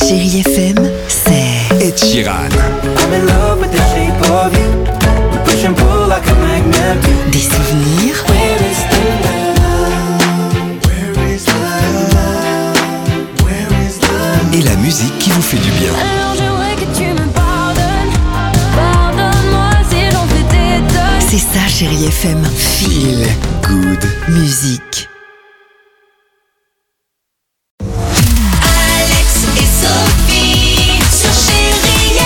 Chérie FM, c'est Ed Sheeran. I'm in love with the shape of you. We push and pull like a magnet do. des souvenirs, Where is the love? Where is the love? Where is the love? Et la musique qui vous fait du bien. Alors j'aimerais que tu me pardonnes. Pardonne-moi si j'en fais des tonnes. c'est ça Chérie FM. Feel good. Musique. Alex et Sophie sur Chérie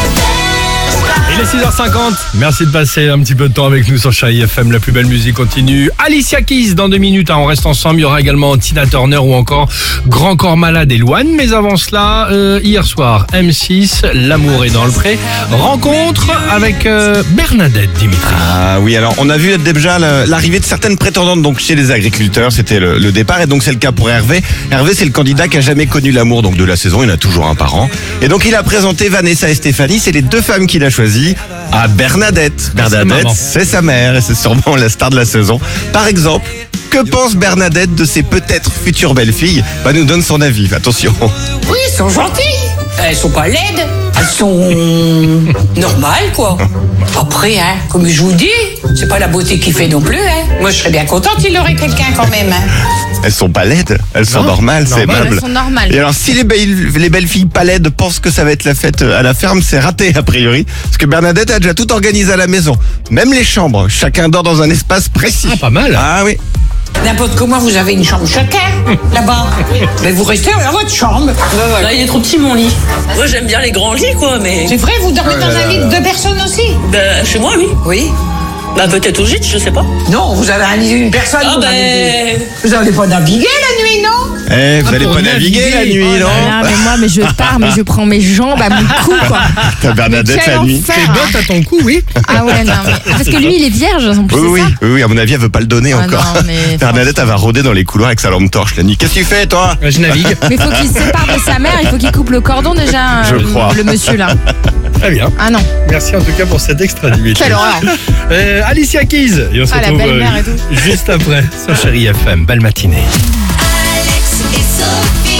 FM. Il est 6h50, merci de passer un petit peu de temps avec nous sur Chérie FM, la plus belle musique continue. Alicia Keys dans 2 minutes, on reste ensemble, il y aura également Tina Turner ou encore Grand Corps Malade et Loane. Mais avant cela, hier soir, M6, L'amour est dans le pré, rencontre avec Bernadette Dimitri. Ah oui, alors on a vu déjà l'arrivée de certaines prétendantes donc chez les agriculteurs, c'était le départ et donc c'est le cas pour Hervé. Hervé c'est le candidat qui a jamais connu l'amour donc de la saison, il en a toujours un par an. Et donc il a présenté Vanessa et Stéphanie, c'est les 2 femmes qu'il a choisies à Bernadette. Bernadette, maman. c'est sa mère et c'est sûrement la star de la saison. Par exemple, que pense Bernadette de ses peut-être futures belles-filles? Nous donne son avis, attention. Oui, elles sont gentilles. Elles sont pas laides. Elles sont normales, quoi. Après, comme je vous dis, c'est pas la beauté qui fait non plus. Moi, je serais bien contente il aurait quelqu'un quand même. Elles sont pas laides, elles sont normales, c'est normales. aimable. Elles sont normales. Et alors, si les belles filles pas laides pensent que ça va être la fête à la ferme, c'est raté a priori. Parce que Bernadette a déjà tout organisé à la maison. Même les chambres, chacun dort dans un espace précis. Ah, pas mal. Ah oui. N'importe comment, vous avez une chambre chacun, là-bas. Mais vous restez dans votre chambre. Là, il est trop petit mon lit. Moi, j'aime bien les grands lits, quoi, mais. C'est vrai, vous dormez dans un lit de 2 personnes aussi? Bah, chez moi, oui. Oui. Bah, peut-être au gîte, je sais pas. Non, vous avez un lit d'une personne. Ah, vous ben. avez dit. Vous n'allez pas naviguer la nuit, non? Vous allez pour pas naviguer la nuit, non? Ah, mais moi, je pars, mais je prends mes jambes à mon cou, quoi. T'as Bernadette Quel la nuit. enfer. Tes bottes à ton cou, oui. Ah ouais, non, mais... Parce que lui, il est vierge, en plus, Oui, c'est ça? oui, à mon avis, elle veut pas le donner Ah encore. non, mais Bernadette, elle va rôder dans les couloirs avec sa lampe torche la nuit. Qu'est-ce que tu fais, toi? Je navigue. Mais il faut qu'il se sépare de sa mère, il faut qu'il coupe le cordon déjà, Je crois. le monsieur, là. Très bien. Ah non, Merci en tout cas pour cet extrait, Dimitri. quelle horreur. Alicia Keys. Et on se Ah, la retrouve belle-mère et tout. juste après sur Chérie FM. Belle matinée. Alex et Sophie.